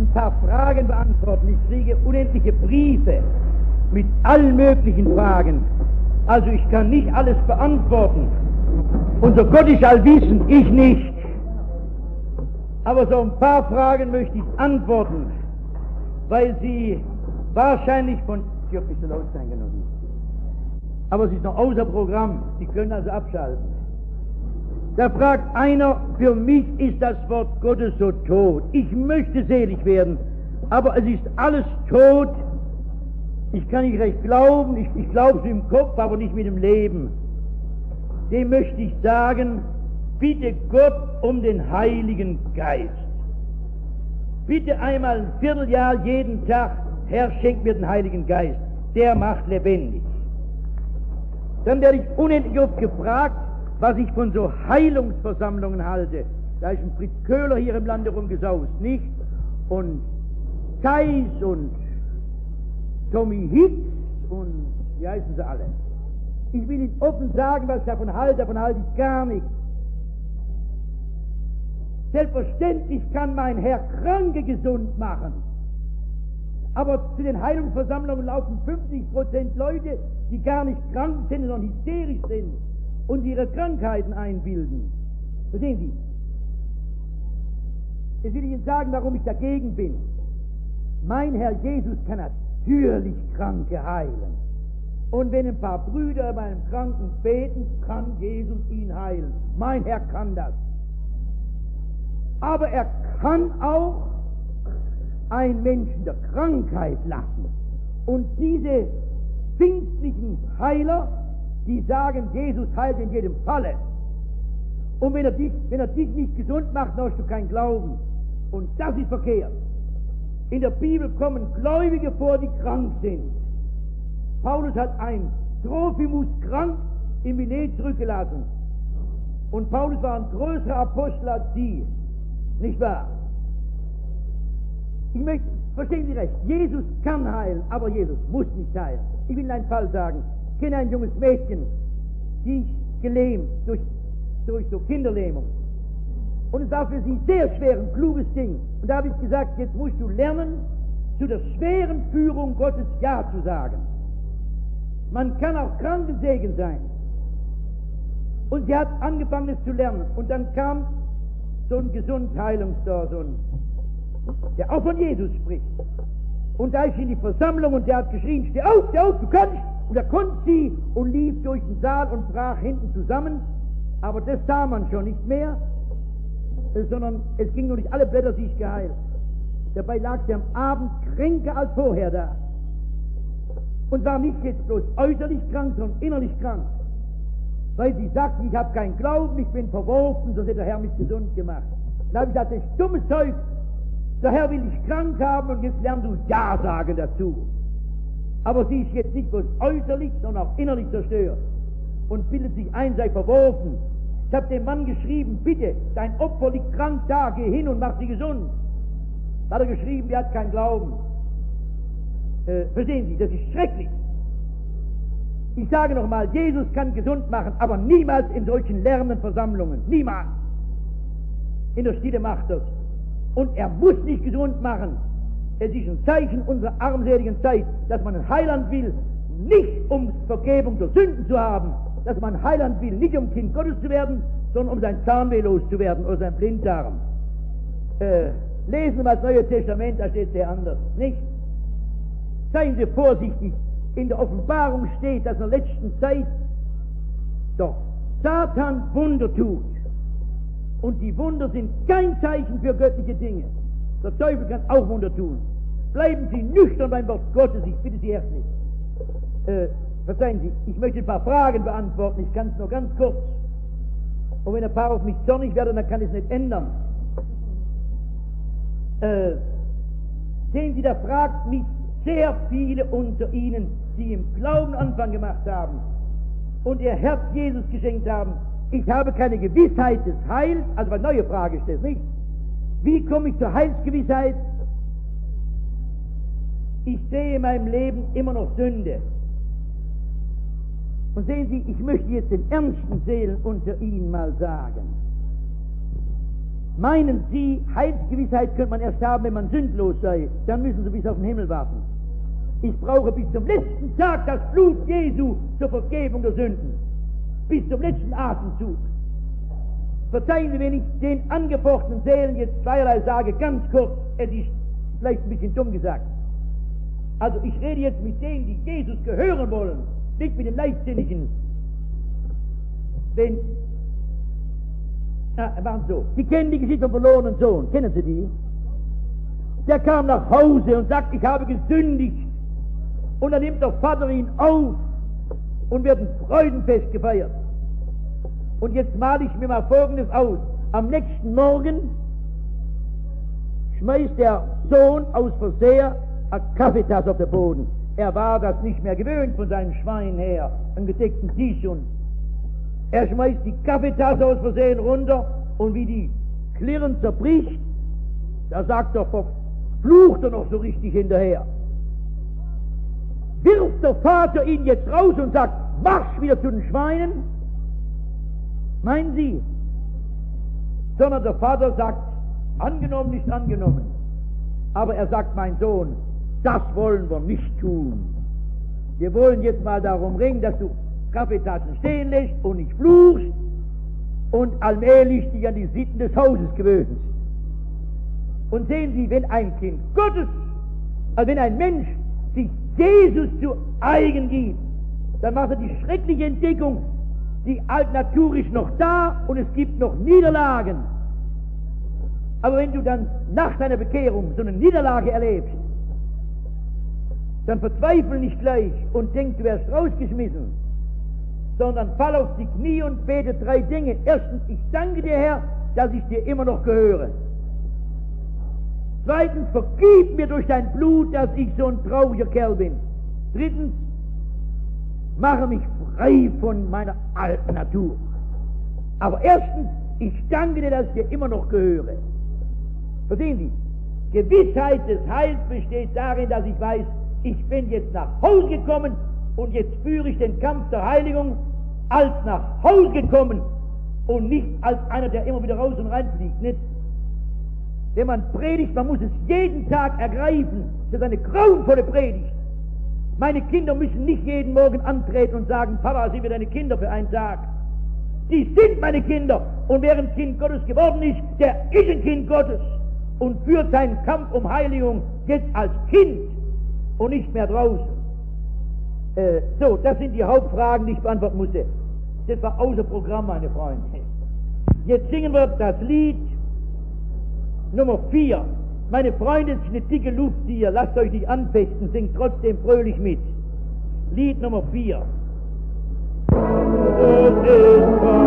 ein paar Fragen beantworten. Ich kriege unendliche Briefe mit allen möglichen Fragen. Also ich kann nicht alles beantworten. Unser Gott ist allwissend, ich nicht. Aber so ein paar Fragen möchte ich antworten, weil sie wahrscheinlich von... Ich hoffe, ich soll laut sein, genau. Aber es ist noch außer Programm. Sie können also abschalten. Da fragt einer, für mich ist das Wort Gottes so tot. Ich möchte selig werden, aber es ist alles tot. Ich kann nicht recht glauben, ich glaube es im Kopf, aber nicht mit dem Leben. Dem möchte ich sagen, bitte Gott um den Heiligen Geist. Bitte einmal ein Vierteljahr jeden Tag, Herr, schenk mir den Heiligen Geist. Der macht lebendig. Dann werde ich unendlich oft gefragt, was ich von so Heilungsversammlungen halte. Da ist ein Fritz Köhler hier im Lande rumgesaust, nicht? Und Theis und Tommy Hicks und wie heißen sie alle? Ich will Ihnen offen sagen, was ich davon halte ich gar nicht. Selbstverständlich kann mein Herr Kranke gesund machen. Aber zu den Heilungsversammlungen laufen 50% Leute, die gar nicht krank sind, sondern hysterisch sind und ihre Krankheiten einbilden. Verstehen Sie? Jetzt will ich Ihnen sagen, warum ich dagegen bin. Mein Herr Jesus kann natürlich Kranke heilen. Und wenn ein paar Brüder bei einem Kranken beten, kann Jesus ihn heilen. Mein Herr kann das. Aber er kann auch einen Menschen der Krankheit lassen. Und diese pfingstlichen Heiler, die sagen, Jesus heilt in jedem Falle. Und wenn er dich nicht gesund macht, dann hast du keinen Glauben. Und das ist verkehrt. In der Bibel kommen Gläubige vor, die krank sind. Paulus hat einen Trophimus krank in Milet zurückgelassen. Und Paulus war ein größerer Apostel als die. Nicht wahr? Verstehen Sie recht, Jesus kann heilen, aber Jesus muss nicht heilen. Ich will Ihnen einen Fall sagen. Ich kenne ein junges Mädchen, die ist gelähmt durch so Kinderlähmung. Und es war für sie sehr schwer, ein kluges Ding. Und da habe ich gesagt, jetzt musst du lernen, zu der schweren Führung Gottes Ja zu sagen. Man kann auch krank und Segen sein. Und sie hat angefangen, es zu lernen. Und dann kam so ein Gesundheilungstor, der auch von Jesus spricht. Und da ist in die Versammlung und der hat geschrien, steh auf, du kannst. Und da konnte sie und lief durch den Saal und brach hinten zusammen. Aber das sah man schon nicht mehr, sondern es ging nur nicht alle Blätter sich geheilt. Dabei lag sie am Abend kränker als vorher da. Und war nicht jetzt bloß äußerlich krank, sondern innerlich krank. Weil sie sagten, ich habe keinen Glauben, ich bin verworfen, sonst hätte der Herr mich gesund gemacht. Da habe ich gesagt, das ist dummes Zeug. Der Herr will dich krank haben und jetzt lernst du Ja sagen dazu. Aber sie ist jetzt nicht bloß äußerlich, sondern auch innerlich zerstört und bildet sich ein, sei verworfen. Ich habe dem Mann geschrieben, bitte, dein Opfer liegt krank da, geh hin und mach sie gesund. Da hat er geschrieben, er hat keinen Glauben. Verstehen Sie, das ist schrecklich. Ich sage nochmal, Jesus kann gesund machen, aber niemals in solchen lernenden Versammlungen. Niemals. In der Stille macht das. Und er muss nicht gesund machen. Es ist ein Zeichen unserer armseligen Zeit, dass man ein Heiland will, nicht um Vergebung der Sünden zu haben, dass man ein Heiland will, nicht um Kind Gottes zu werden, sondern um sein Zahnweh loszuwerden oder sein Blinddarm. Lesen wir mal das Neue Testament, da steht sehr anders, nicht? Seien Sie vorsichtig, in der Offenbarung steht, dass in der letzten Zeit doch Satan Wunder tut. Und die Wunder sind kein Zeichen für göttliche Dinge. Der Teufel kann auch Wunder tun. Bleiben Sie nüchtern beim Wort Gottes, ich bitte Sie herzlich. Verzeihen Sie, ich möchte ein paar Fragen beantworten, ich kann es nur ganz kurz. Und wenn ein paar auf mich zornig werden, dann kann ich es nicht ändern. Sehen Sie, da fragt mich sehr viele unter Ihnen, die im Glauben Anfang gemacht haben und ihr Herz Jesus geschenkt haben. Ich habe keine Gewissheit des Heils, also eine neue Frage ist das nicht. Wie komme ich zur Heilsgewissheit? Ich sehe in meinem Leben immer noch Sünde. Und sehen Sie, ich möchte jetzt den ernsten Seelen unter Ihnen mal sagen. Meinen Sie, Heilsgewissheit könnte man erst haben, wenn man sündlos sei? Dann müssen Sie bis auf den Himmel warten. Ich brauche bis zum letzten Tag das Blut Jesu zur Vergebung der Sünden. Bis zum letzten Atemzug. Verzeihen Sie, wenn ich den angefochtenen Seelen jetzt zweierlei sage, ganz kurz, es ist vielleicht ein bisschen dumm gesagt. Also ich rede jetzt mit denen, die Jesus gehören wollen, nicht mit den Leichtsinnigen. Denn, waren so, Sie kennen die Geschichte vom verlorenen Sohn, kennen Sie die? Der kam nach Hause und sagt, ich habe gesündigt. Und dann nimmt der Vater ihn auf und wird ein Freudenfest gefeiert. Und jetzt male ich mir mal Folgendes aus. Am nächsten Morgen schmeißt der Sohn aus Versehen eine Kaffeetasse auf den Boden. Er war das nicht mehr gewöhnt von seinem Schwein her, einen gedeckten Tisch. Und er schmeißt die Kaffeetasse aus Versehen runter und wie die Klirren zerbricht, da sagt er, verflucht er noch so richtig hinterher. Wirft der Vater ihn jetzt raus und sagt, marsch wieder zu den Schweinen? Meinen Sie? Sondern der Vater sagt, angenommen, nicht angenommen. Aber er sagt, mein Sohn, das wollen wir nicht tun. Wir wollen jetzt mal darum ringen, dass du Kaffeetassen stehen lässt und nicht fluchst und allmählich dich an die Sitten des Hauses gewöhnst. Und sehen Sie, wenn ein Kind Gottes, also wenn ein Mensch sich Jesus zu eigen gibt, dann macht er die schreckliche Entdeckung, die Altnatur ist noch da und es gibt noch Niederlagen. Aber wenn du dann nach deiner Bekehrung so eine Niederlage erlebst, dann verzweifle nicht gleich und denk, du wärst rausgeschmissen, sondern fall auf die Knie und bete 3 Dinge. Erstens, ich danke dir, Herr, dass ich dir immer noch gehöre. Zweitens, vergib mir durch dein Blut, dass ich so ein trauriger Kerl bin. Drittens, mache mich frei von meiner alten Natur. Aber erstens, ich danke dir, dass ich dir immer noch gehöre. Verstehen Sie? Gewissheit des Heils besteht darin, dass ich weiß, ich bin jetzt nach Hause gekommen und jetzt führe ich den Kampf der Heiligung als nach Hause gekommen und nicht als einer, der immer wieder raus und reinfliegt. Nicht? Wenn man predigt, man muss es jeden Tag ergreifen. Das ist eine grauenvolle Predigt. Meine Kinder müssen nicht jeden Morgen antreten und sagen, Papa, sind wir deine Kinder für einen Tag. Die sind meine Kinder. Und wer ein Kind Gottes geworden ist, der ist ein Kind Gottes und führt seinen Kampf um Heiligung jetzt als Kind und nicht mehr draußen. So, das sind die Hauptfragen, die ich beantworten musste. Das war außer Programm, meine Freunde. Jetzt singen wir das Lied Nummer 4. Meine Freunde, es ist eine dicke Luft hier, lasst euch nicht anfechten, singt trotzdem fröhlich mit. Lied Nummer 4. Es ist